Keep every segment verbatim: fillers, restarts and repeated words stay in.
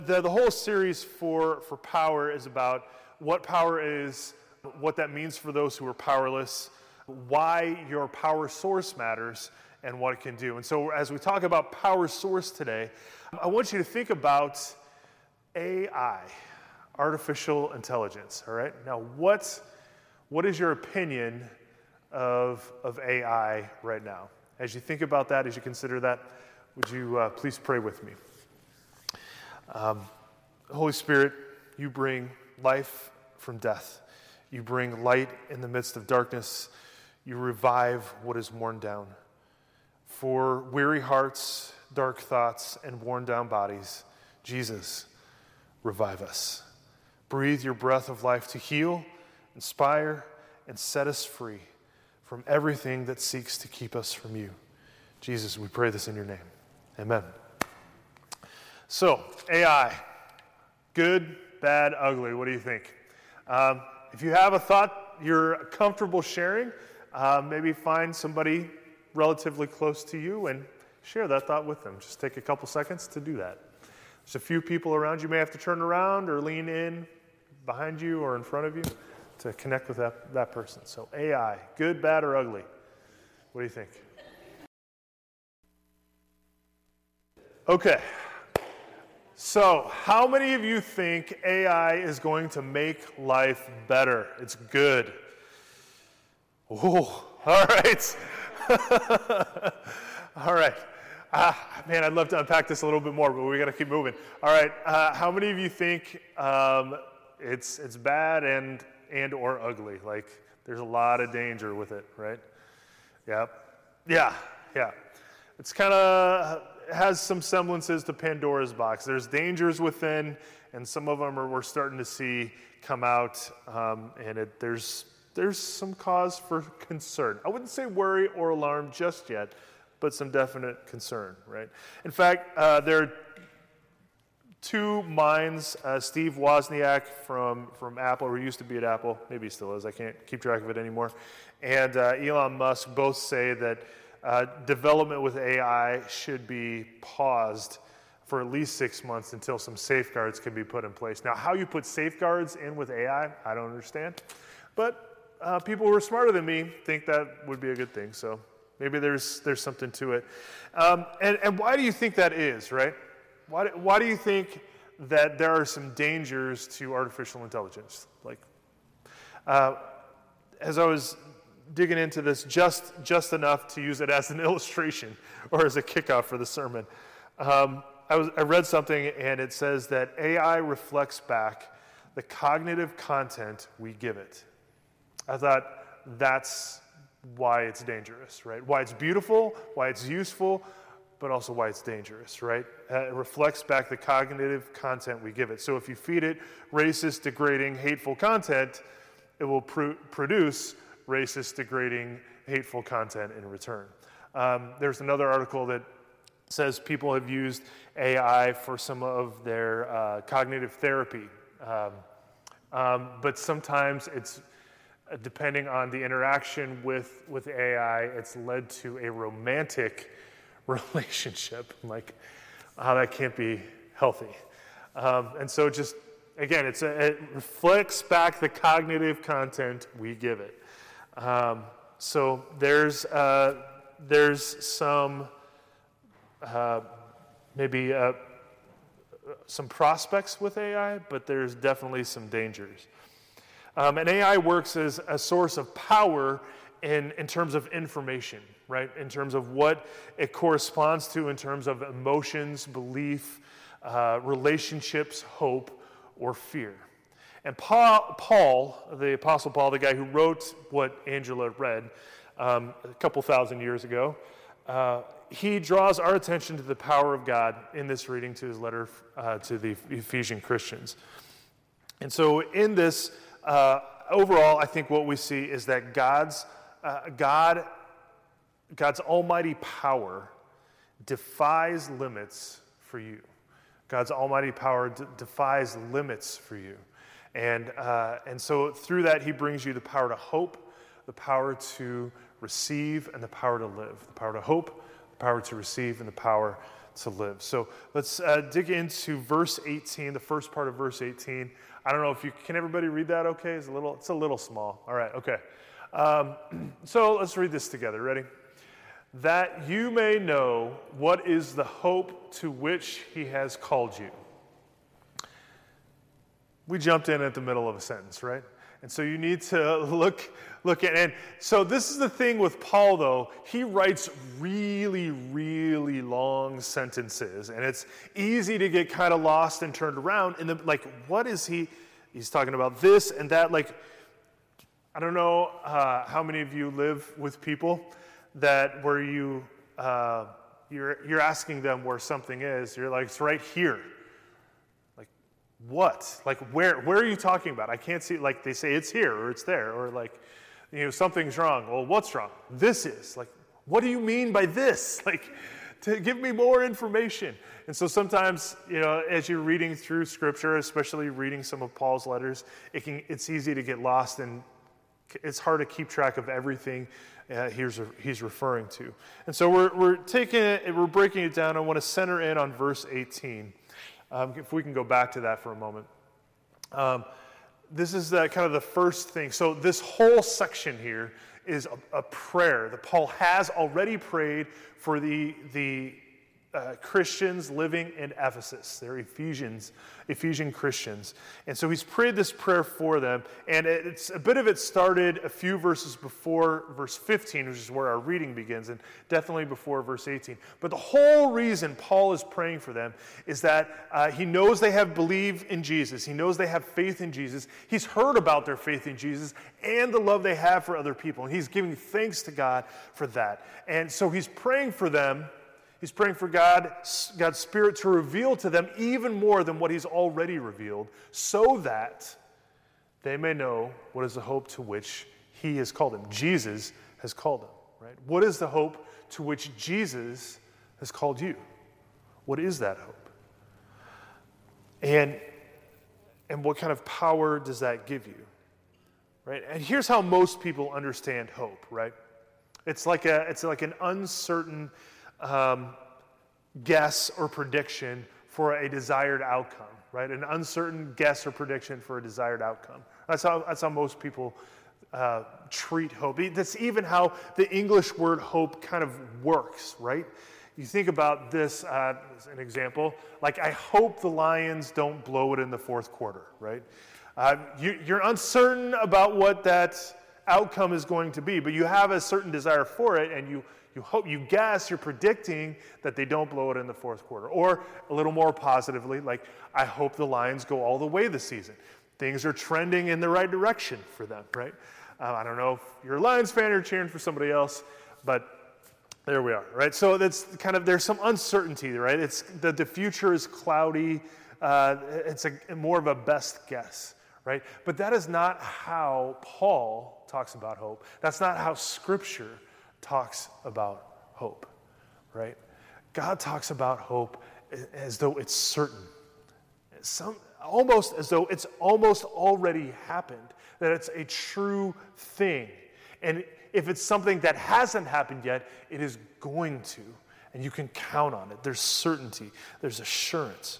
The, the whole series for, for power is about what power is, what that means for those who are powerless, why your power source matters, and what it can do. And so as we talk about power source today, I want you to think about A I, artificial intelligence, all right? Now, what, what is your opinion of, of A I right now? As you think about that, as you consider that, would you uh, please pray with me? Um, Holy Spirit, you bring life from death. You bring light in the midst of darkness. You revive what is worn down. For weary hearts, dark thoughts, and worn down bodies, Jesus, revive us. Breathe your breath of life to heal, inspire, and set us free from everything that seeks to keep us from you. Jesus, we pray this in your name. Amen. So, A I, good, bad, ugly, what do you think? Um, if you have a thought you're comfortable sharing, uh, maybe find somebody relatively close to you and share that thought with them. Just take a couple seconds to do that. There's a few people around you. You may have to turn around or lean in behind you or in front of you to connect with that, that person. So A I, good, bad, or ugly? What do you think? Okay. So, how many of you think A I is going to make life better? It's good. Oh, all right. All right. Ah, man, I'd love to unpack this a little bit more, but we got to keep moving. All right. Uh, how many of you think um, it's it's bad and and or ugly? Like, there's a lot of danger with it, right? Yep. Yeah. Yeah. It's kind of has some semblances to Pandora's box. There's dangers within, and some of them are we're starting to see come out, um, and it, there's there's some cause for concern. I wouldn't say worry or alarm just yet, but some definite concern, right? In fact, uh, there are two minds. Uh, Steve Wozniak from, from Apple, or used to be at Apple, maybe he still is, I can't keep track of it anymore, and uh, Elon Musk both say that Uh, development with A I should be paused for at least six months until some safeguards can be put in place. Now, how you put safeguards in with A I, I don't understand. But uh, people who are smarter than me think that would be a good thing. So maybe there's there's something to it. Um, and, and why do you think that is, right? Why do, why do you think that there are some dangers to artificial intelligence? Like, uh, as I was digging into this just just enough to use it as an illustration or as a kickoff for the sermon. Um, I, was, I read something and it says that A I reflects back the cognitive content we give it. I thought that's why it's dangerous, right? Why it's beautiful, why it's useful, but also why it's dangerous, right? Uh, it reflects back the cognitive content we give it. So if you feed it racist, degrading, hateful content, it will pr- produce racist, degrading, hateful content in return. Um, there's another article that says people have used A I for some of their uh, cognitive therapy. Um, um, but sometimes it's, uh, depending on the interaction with, with A I, it's led to a romantic relationship. Like, oh, that can't be healthy. Um, and so just, again, it's a, it reflects back the cognitive content we give it. Um, so there's uh, there's some uh, maybe uh, some prospects with A I, but there's definitely some dangers. Um, and A I works as a source of power in in terms of information, right? In terms of what it corresponds to, in terms of emotions, belief, uh, relationships, hope, or fear. And Paul, Paul, the Apostle Paul, the guy who wrote what Angela read um, a couple thousand years ago, uh, he draws our attention to the power of God in this reading to his letter uh, to the Ephesian Christians. And so in this, uh, overall, I think what we see is that God's, uh, God, God's almighty power defies limits for you. God's almighty power d- defies limits for you. And uh, and so through that, he brings you the power to hope, the power to receive, and the power to live. The power to hope, the power to receive, and the power to live. So let's uh, dig into verse eighteen, the first part of verse eighteen. I don't know if you, can everybody read that okay? It's a little, it's a little small. All right, okay. Um, so let's read this together. Ready? That you may know what is the hope to which he has called you. We jumped in at the middle of a sentence, right? And so you need to look look at, and so this is the thing with Paul, though. He writes really, really long sentences, and it's easy to get kind of lost and turned around. And the, like, what is he? He's talking about this and that. Like, I don't know uh, how many of you live with people that where you uh, you're you're asking them where something is. You're like, it's right here. What? Like, where where are you talking about? I can't see, like, they say it's here or it's there, or like, you know, something's wrong. Well, what's wrong? This is. Like, what do you mean by this? Like, to give me more information. And so sometimes, you know, as you're reading through Scripture, especially reading some of Paul's letters, it can it's easy to get lost, and it's hard to keep track of everything uh, he's, he's referring to. And so we're we're taking it, we're breaking it down. I want to center in on verse eighteen. Um, if we can go back to that for a moment. Um, this is the, kind of the first thing. So this whole section here is a, a prayer that Paul has already prayed for the, the uh, Christians living in Ephesus. They're Ephesians, Ephesian Christians. And so he's prayed this prayer for them. And it's a bit of it started a few verses before verse fifteen, which is where our reading begins, and definitely before verse eighteen. But the whole reason Paul is praying for them is that uh, he knows they have believed in Jesus. He knows they have faith in Jesus. He's heard about their faith in Jesus and the love they have for other people. And he's giving thanks to God for that. And so he's praying for them. He's praying for God, God's Spirit to reveal to them even more than what he's already revealed, so that they may know what is the hope to which he has called them. Jesus has called them, right? What is the hope to which Jesus has called you? What is that hope? And, and what kind of power does that give you, right? And here's how most people understand hope, right? It's like a, it's like an uncertain Um, guess or prediction for a desired outcome, right? An uncertain guess or prediction for a desired outcome. That's how that's how most people uh, treat hope. That's even how the English word hope kind of works, right? You think about this uh, as an example. Like, I hope the Lions don't blow it in the fourth quarter, right? Uh, you, you're uncertain about what that outcome is going to be, but you have a certain desire for it, and you You hope, you guess, you're predicting that they don't blow it in the fourth quarter. Or a little more positively, like, I hope the Lions go all the way this season. Things are trending in the right direction for them, right? Uh, I don't know if you're a Lions fan or cheering for somebody else, but there we are, right? So that's kind of, there's some uncertainty, right? It's the, the future is cloudy. Uh, it's a, more of a best guess, right? But that is not how Paul talks about hope. That's not how Scripture talks about hope, right? God talks about hope as though it's certain, some, almost as though it's almost already happened, that it's a true thing. And if it's something that hasn't happened yet, it is going to, and you can count on it. There's certainty, there's assurance.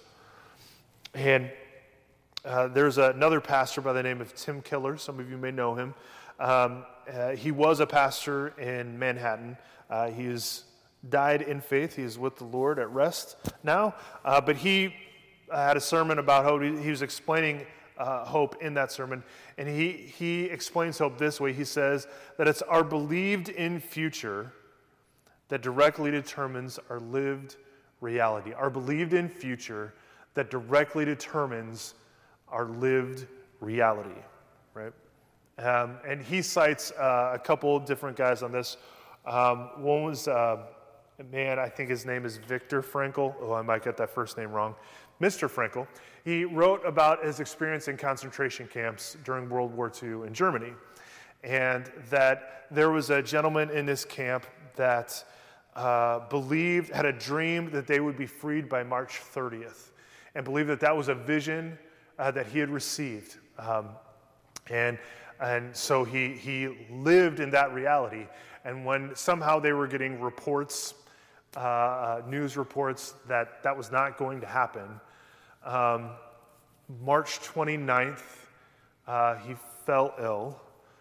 And uh, there's another pastor by the name of Tim Keller. Some of you may know him. Um, uh, he was a pastor in Manhattan. Uh, he has died in faith. He is with the Lord at rest now. Uh, but he uh, had a sermon about hope. He, he was explaining uh, hope in that sermon. And he, he explains hope this way. He says that it's our believed in future that directly determines our lived reality. Our believed in future that directly determines our lived reality, right? Um, and he cites uh, a couple different guys on this. Um, one was, uh, man, I think his name is Viktor Frankl. Oh, I might get that first name wrong. Mister Frankl. He wrote about his experience in concentration camps during World War Two in Germany. And that there was a gentleman in this camp that uh, believed, had a dream that they would be freed by March thirtieth. And believed that that was a vision uh, that he had received. Um, and And so he he lived in that reality. And when somehow they were getting reports uh, uh, news reports that that was not going to happen. Um, March twenty-ninth, uh, he fell ill.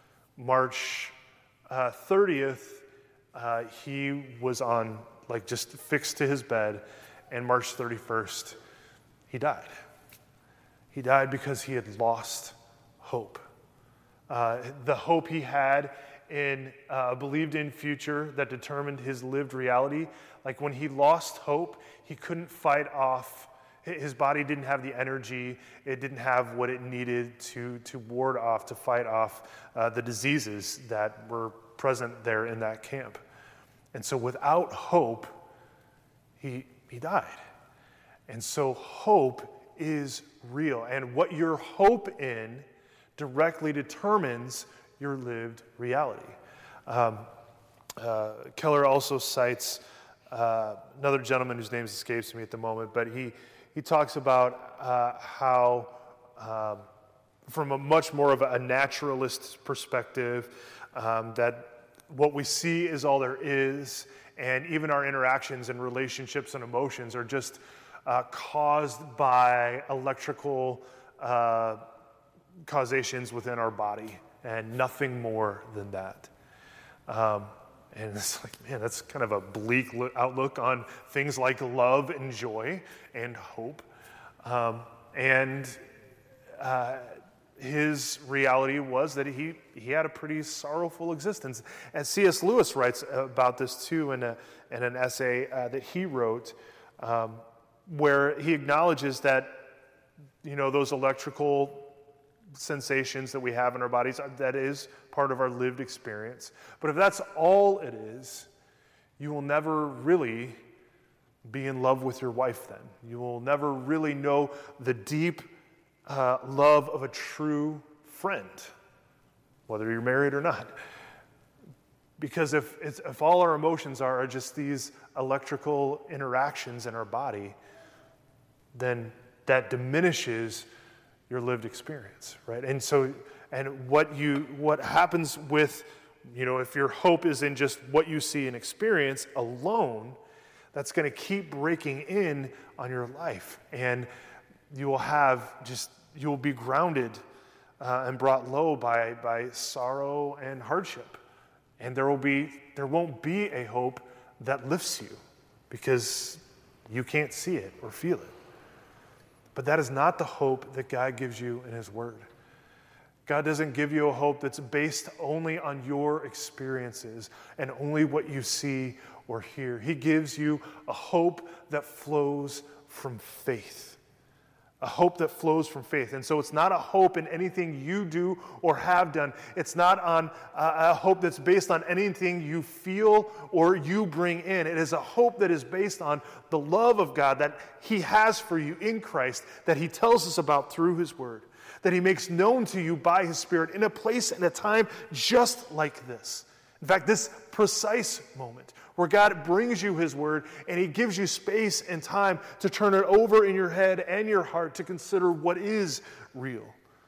March uh, thirtieth, uh, he was on, like, just fixed to his bed. And March thirty-first, he died. He died because he had lost hope. Uh, the hope he had in a believed in future that determined his lived reality. Like, when he lost hope, he couldn't fight off. His body didn't have the energy. It didn't have what it needed to, to ward off, to fight off uh, the diseases that were present there in that camp. And so without hope, he, he died. And so hope is real. And what your hope in directly determines your lived reality. Um, uh, Keller also cites uh, another gentleman whose name escapes me at the moment, but he He talks about uh, how, um, from a much more of a naturalist perspective, um, that what we see is all there is, and even our interactions and relationships and emotions are just uh, caused by electrical uh, causations within our body, and nothing more than that. Um, And it's like, man, that's kind of a bleak outlook on things like love and joy and hope. Um, and uh, his reality was that he, he had a pretty sorrowful existence. And C S Lewis writes about this too in, a, in an essay uh, that he wrote, um, where he acknowledges that, you know, those electrical sensations that we have in our bodies, that is part of our lived experience. But if that's all it is, you will never really be in love with your wife then. You will never really know the deep uh, love of a true friend, whether you're married or not. Because if, it's, if all our emotions are, are just these electrical interactions in our body, then that diminishes your lived experience, right? And so, and what you, what happens with, you know, if your hope is in just what you see and experience alone, that's going to keep breaking in on your life, and you will have just, you will be grounded uh, and brought low by by sorrow and hardship, and there will be, there won't be a hope that lifts you because you can't see it or feel it. But that is not the hope that God gives you in His Word. God doesn't give you a hope that's based only on your experiences and only what you see or hear. He gives you a hope that flows from faith. A hope that flows from faith. And so it's not a hope in anything you do or have done. It's not on uh, a hope that's based on anything you feel or you bring in. It is a hope that is based on the love of God that He has for you in Christ, that He tells us about through His Word, that He makes known to you by His Spirit in a place and a time just like this. In fact, this precise moment where God brings you His Word and He gives you space and time to turn it over in your head and your heart to consider what is real.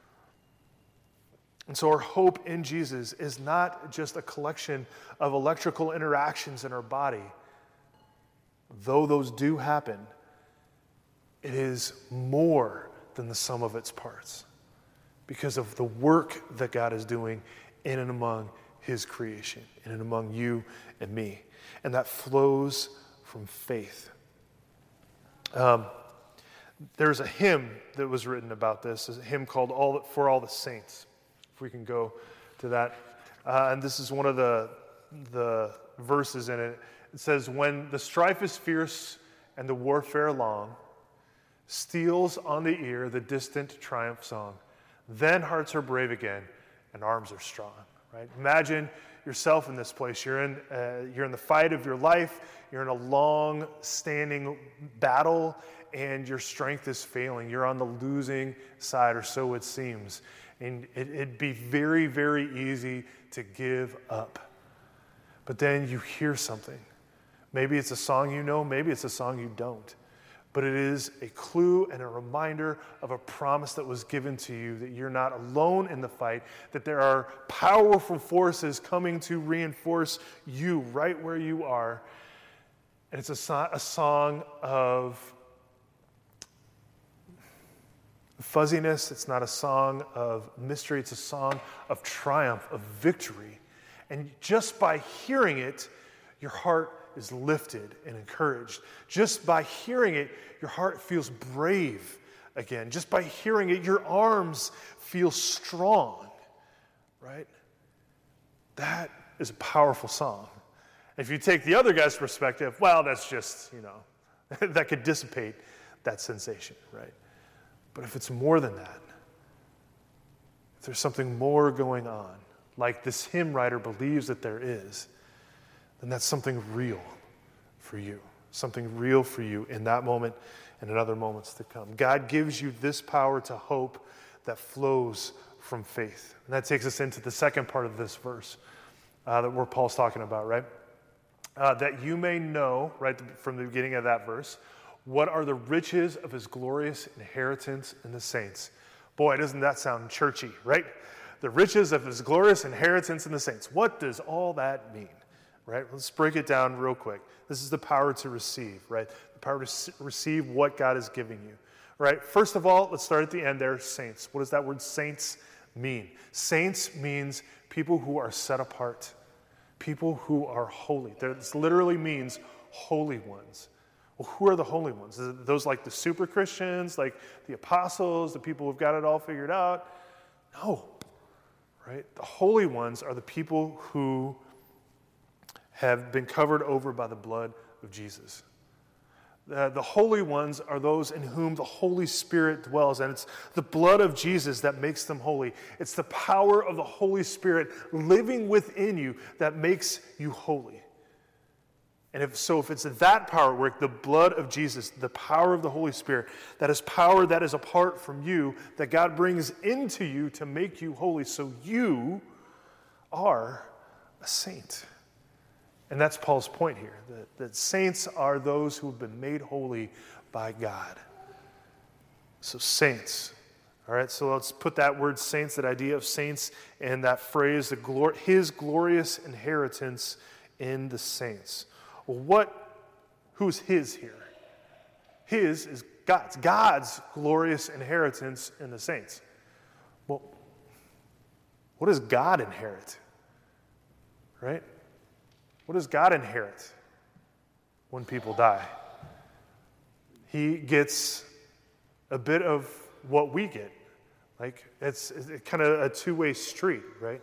And so our hope in Jesus is not just a collection of electrical interactions in our body. Though those do happen, it is more than the sum of its parts because of the work that God is doing in and among His creation, in and among you and me. And that flows from faith. Um, there's a hymn that was written about this, a hymn called "All For All the Saints." If we can go to that. Uh, and this is one of the, the verses in it. It says, "When the strife is fierce and the warfare long, steals on the ear the distant triumph song, then hearts are brave again and arms are strong." Right? Imagine yourself in this place. You're in, uh, you're in the fight of your life. You're in a long-standing battle, and your strength is failing. You're on the losing side, or so it seems. And it, it'd be very, very easy to give up. But then you hear something. Maybe it's a song you know. Maybe it's a song you don't. But it is a clue and a reminder of a promise that was given to you, that you're not alone in the fight, that there are powerful forces coming to reinforce you right where you are, And it's a, so- a song of fuzziness. It's not a song of mystery. It's a song of triumph, of victory. And just by hearing it, your heart is lifted and encouraged. Just by hearing it, your heart feels brave again. Just by hearing it, your arms feel strong, right? That is a powerful song. If you take the other guy's perspective, well, that's just, you know, that could dissipate that sensation, right? But if it's more than that, if there's something more going on, like this hymn writer believes that there is, then that's something real for you, something real for you in that moment and in other moments to come. God gives you this power to hope that flows from faith. And that takes us into the second part of this verse uh, that where Paul's talking about, right? Uh, that you may know, right from the beginning of that verse, what are the riches of his glorious inheritance in the saints. Boy, doesn't that sound churchy, right? The riches of his glorious inheritance in the saints. What does all that mean, right? Let's break it down real quick. This is the power to receive, right? The power to receive what God is giving you, right? First of all, let's start at the end there, saints. What does that word saints mean? Saints means people who are set apart, people who are holy. This literally means holy ones. Well, who are the holy ones? Is it those like the super Christians, like the apostles, the people who've got it all figured out? No, right? The holy ones are the people who have been covered over by the blood of Jesus. The, the holy ones are those in whom the Holy Spirit dwells, and it's the blood of Jesus that makes them holy. It's the power of the Holy Spirit living within you that makes you holy. And if so, if it's that power at work, the blood of Jesus, the power of the Holy Spirit, that is power that is apart from you, that God brings into you to make you holy, so you are a saint. And that's Paul's point here, that, that saints are those who have been made holy by God. So saints. All right, so let's put that word saints, that idea of saints, and that phrase, the glor- his glorious inheritance in the saints. Well, what, who's his here? His is God's. God's glorious inheritance in the saints. Well, what does God inherit? Right? What does God inherit when people die? He gets a bit of what we get. Like, it's, it's kind of a two-way street, right?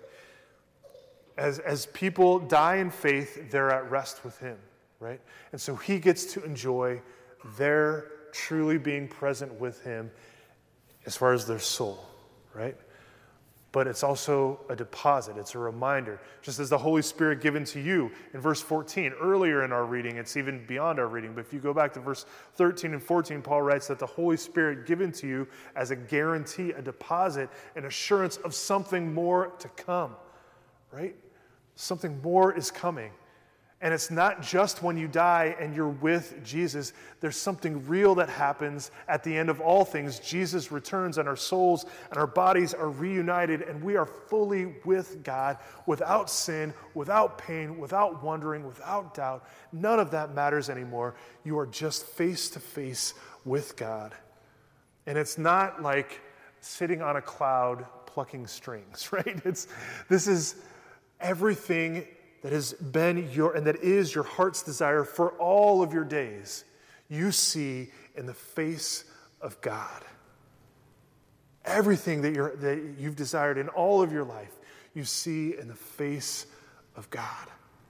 As, as people die in faith, they're at rest with him, right? And so he gets to enjoy their truly being present with him as far as their soul, right? But it's also a deposit. It's a reminder. Just as the Holy Spirit given to you in verse fourteen, earlier in our reading, it's even beyond our reading, but if you go back to verse thirteen and fourteen, Paul writes that the Holy Spirit given to you as a guarantee, a deposit, an assurance of something more to come, right? Something more is coming. And it's not just when you die and you're with Jesus. There's something real that happens at the end of all things. Jesus returns and our souls and our bodies are reunited and we are fully with God without sin, without pain, without wondering, without doubt. None of that matters anymore. You are just face to face with God. And it's not like sitting on a cloud plucking strings, right? It's this is everything that has been your, and that is your heart's desire for all of your days, you see in the face of God. Everything that, you're, that you've desired in all of your life, you see in the face of God.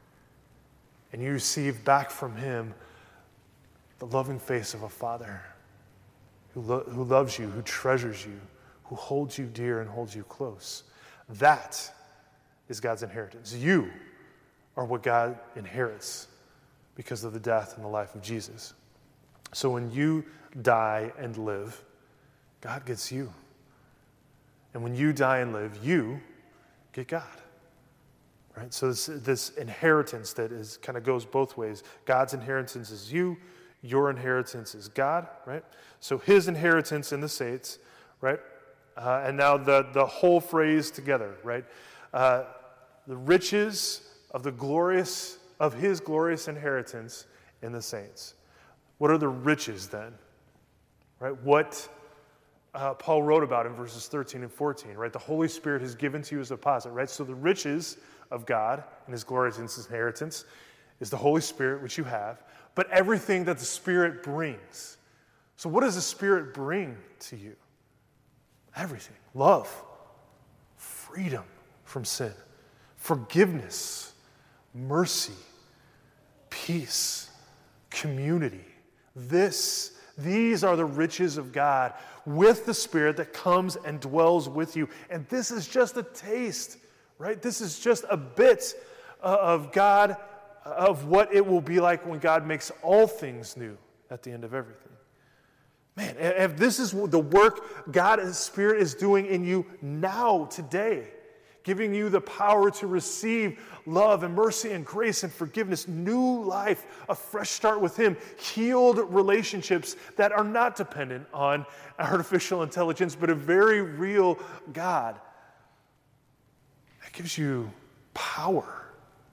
And you receive back from him the loving face of a father who, lo- who loves you, who treasures you, who holds you dear and holds you close. That is God's inheritance. You are what God inherits because of the death and the life of Jesus. So when you die and live, God gets you. And when you die and live, you get God. Right? So this, this inheritance that is kind of goes both ways. God's inheritance is you, your inheritance is God, right? So his inheritance in the saints, right? Uh, and now the, the whole phrase together, right? Uh, the riches of the glorious, of his glorious inheritance in the saints. What are the riches then? Right? What uh, Paul wrote about in verses thirteen and fourteen, right? The Holy Spirit has given to you as a deposit, right? So the riches of God and his glorious inheritance is the Holy Spirit, which you have, but everything that the Spirit brings. So what does the Spirit bring to you? Everything. Love, freedom from sin, forgiveness, mercy, peace, community. This, these are the riches of God with the Spirit that comes and dwells with you. And this is just a taste, right? This is just a bit of God, of what it will be like when God makes all things new at the end of everything. Man, if this is the work God and Spirit is doing in you now, today, giving you the power to receive love and mercy and grace and forgiveness, new life, a fresh start with him, healed relationships that are not dependent on artificial intelligence, but a very real God. That gives you power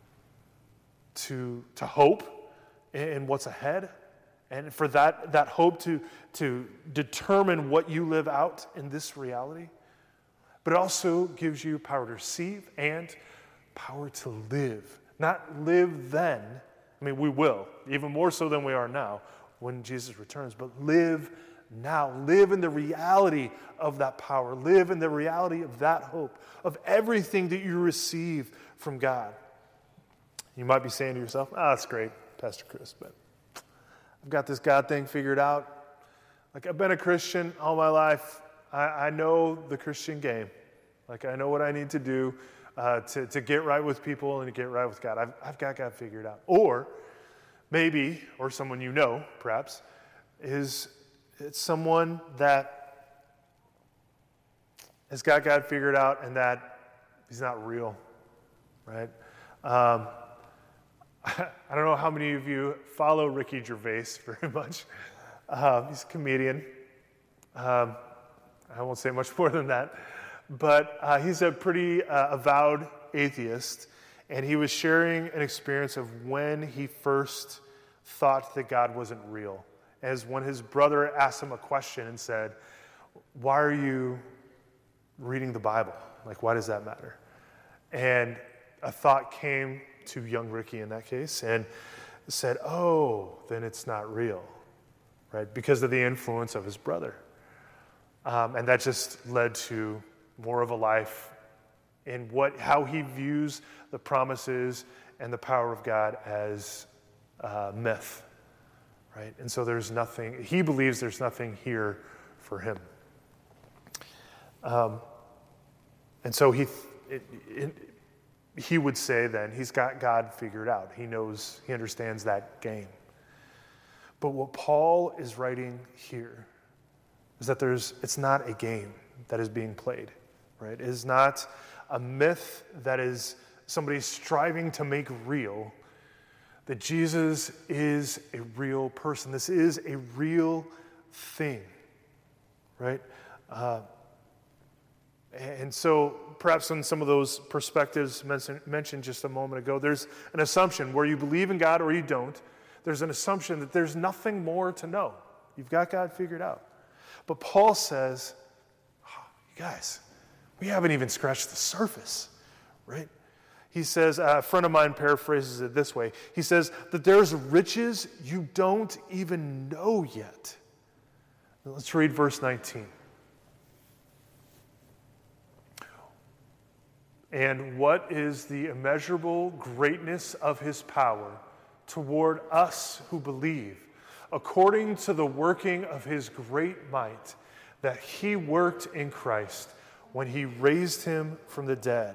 to, to hope in what's ahead, and for that, that hope to, to determine what you live out in this reality. But it also gives you power to receive and power to live. Not live then. I mean, we will, even more so than we are now when Jesus returns, but live now. Live in the reality of that power. Live in the reality of that hope, of everything that you receive from God. You might be saying to yourself, oh, that's great, Pastor Chris, but I've got this God thing figured out. Like, I've been a Christian all my life. I, I know the Christian game. Like, I know what I need to do uh, to, to get right with people and to get right with God. I've, I've got God figured out. Or maybe, or someone you know, perhaps, is it's someone that has got God figured out and that he's not real, right? Um, I don't know how many of you follow Ricky Gervais very much. Um, he's a comedian. Um, I won't say much more than that. But uh, he's a pretty uh, avowed atheist, and he was sharing an experience of when he first thought that God wasn't real. As when his brother asked him a question and said, why are you reading the Bible? Like, why does that matter? And a thought came to young Ricky in that case and said, oh, then it's not real, right? Because of the influence of his brother. Um, and that just led to more of a life in what how he views the promises and the power of God as uh, myth, right? And so there's nothing, he believes there's nothing here for him. Um, and so he, it, it, he would say then, he's got God figured out. He knows, he understands that game. But what Paul is writing here is that there's, it's not a game that is being played, right? It is not a myth that is somebody striving to make real, that Jesus is a real person. This is a real thing, right? Uh, and so perhaps in some of those perspectives mentioned, mentioned just a moment ago, there's an assumption where you believe in God or you don't. There's an assumption that there's nothing more to know. You've got God figured out. But Paul says, oh, you guys, we haven't even scratched the surface, right? He says, uh, a friend of mine paraphrases it this way. He says that there's riches you don't even know yet. Let's read verse nineteen. And what is the immeasurable greatness of his power toward us who believe, according to the working of his great might that he worked in Christ when he raised him from the dead.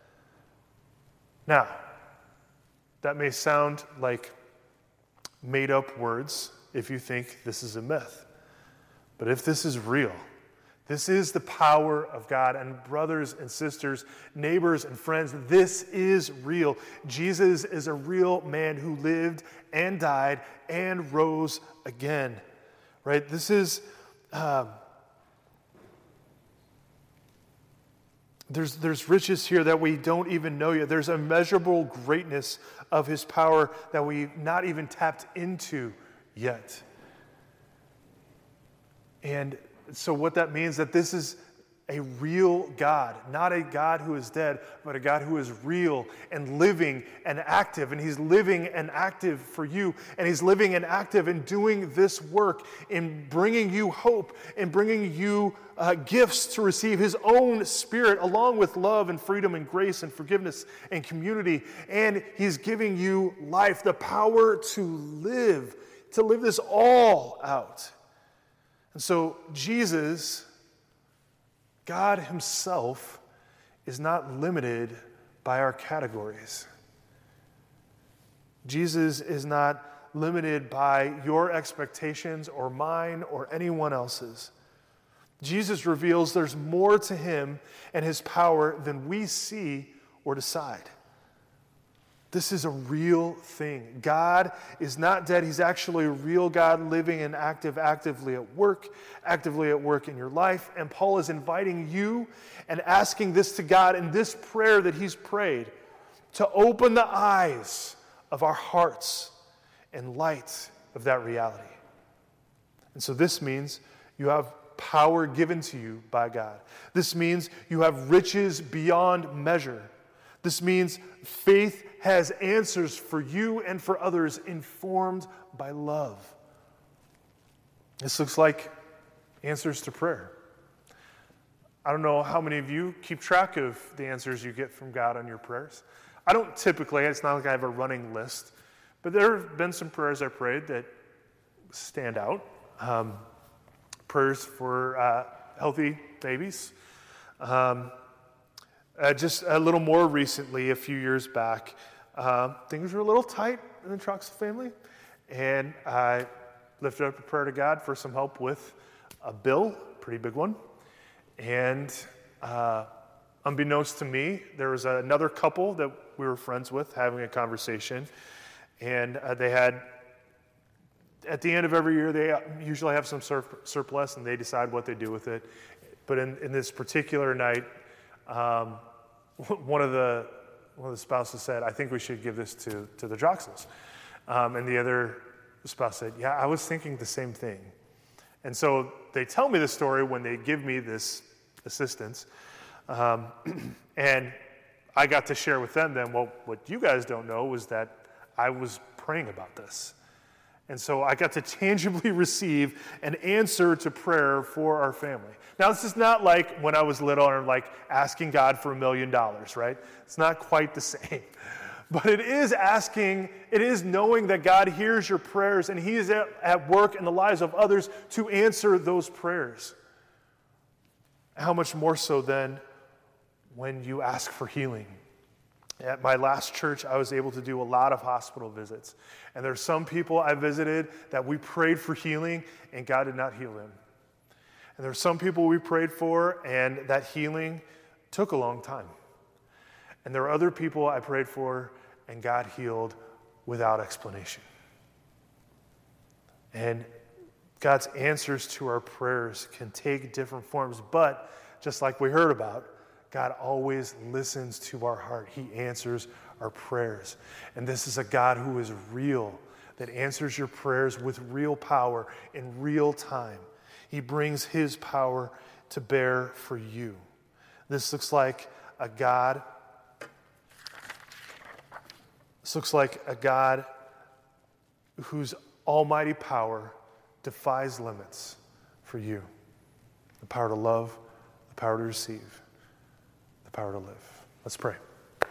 Now, that may sound like made-up words if you think this is a myth. But if this is real, this is the power of God. And brothers and sisters, neighbors and friends, this is real. Jesus is a real man who lived and died and rose again, right? This is, um, There's, there's riches here that we don't even know yet. There's immeasurable greatness of his power that we've not even tapped into yet. And so what that means that this is a real God, not a God who is dead, but a God who is real and living and active. And he's living and active for you. And he's living and active in doing this work, in bringing you hope, in bringing you uh, gifts to receive his own Spirit, along with love and freedom and grace and forgiveness and community. And he's giving you life, the power to live, to live this all out. And so Jesus, God himself, is not limited by our categories. Jesus is not limited by your expectations or mine or anyone else's. Jesus reveals there's more to him and his power than we see or decide. This is a real thing. God is not dead. He's actually a real God, living and active, actively at work, actively at work in your life. And Paul is inviting you and asking this to God in this prayer that he's prayed, to open the eyes of our hearts in light of that reality. And so this means you have power given to you by God. This means you have riches beyond measure. This means faith has answers for you and for others, informed by love. This looks like answers to prayer. I don't know how many of you keep track of the answers you get from God on your prayers. I don't typically, it's not like I have a running list, but there have been some prayers I prayed that stand out. Um, prayers for uh, healthy babies. Um, Uh, just a little more recently, a few years back, uh, things were a little tight in the Troxel family, and I lifted up a prayer to God for some help with a bill, pretty big one, and uh, unbeknownst to me, there was another couple that we were friends with having a conversation, and uh, they had, at the end of every year, they usually have some sur- surplus, and they decide what they do with it, but in, in this particular night, um, One of the one of the spouses said, "I think we should give this to, to the Droxels," um, and the other spouse said, "Yeah, I was thinking the same thing." And so they tell me the story when they give me this assistance, um, and I got to share with them. Then, well, what you guys don't know was that I was praying about this, and so I got to tangibly receive an answer to prayer for our family. Now, this is not like when I was little and like asking God for a million dollars, right? It's not quite the same. But it is asking, it is knowing that God hears your prayers and he is at, at work in the lives of others to answer those prayers. How much more so then when you ask for healing. At my last church, I was able to do a lot of hospital visits. And there are some people I visited that we prayed for healing and God did not heal them. And there are some people we prayed for, and that healing took a long time. And there are other people I prayed for, and God healed without explanation. And God's answers to our prayers can take different forms, but just like we heard about, God always listens to our heart. He answers our prayers. And this is a God who is real, that answers your prayers with real power in real time. He brings his power to bear for you. This looks like a God. This looks like a God whose almighty power defies limits for you. The power to love, the power to receive, the power to live. Let's pray.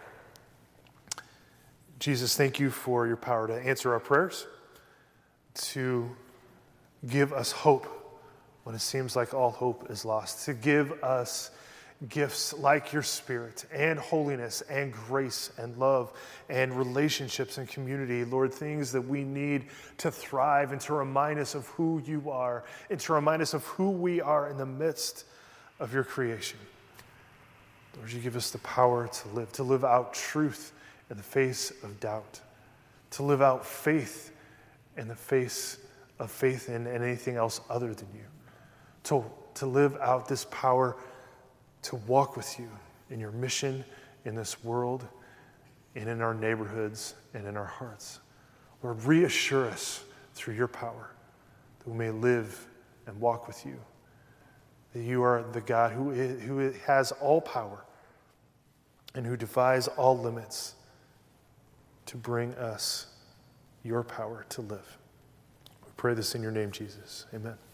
Jesus, thank you for your power to answer our prayers, to give us hope when it seems like all hope is lost, to give us gifts like your Spirit and holiness and grace and love and relationships and community. Lord, things that we need to thrive and to remind us of who you are and to remind us of who we are in the midst of your creation. Lord, you give us the power to live, to live out truth in the face of doubt, to live out faith in the face of faith in anything else other than you. To, to live out this power to walk with you, in your mission in this world and in our neighborhoods and in our hearts. Lord, reassure us through your power that we may live and walk with you, that you are the God who, is, who has all power and who defies all limits to bring us your power to live. We pray this in your name, Jesus. Amen.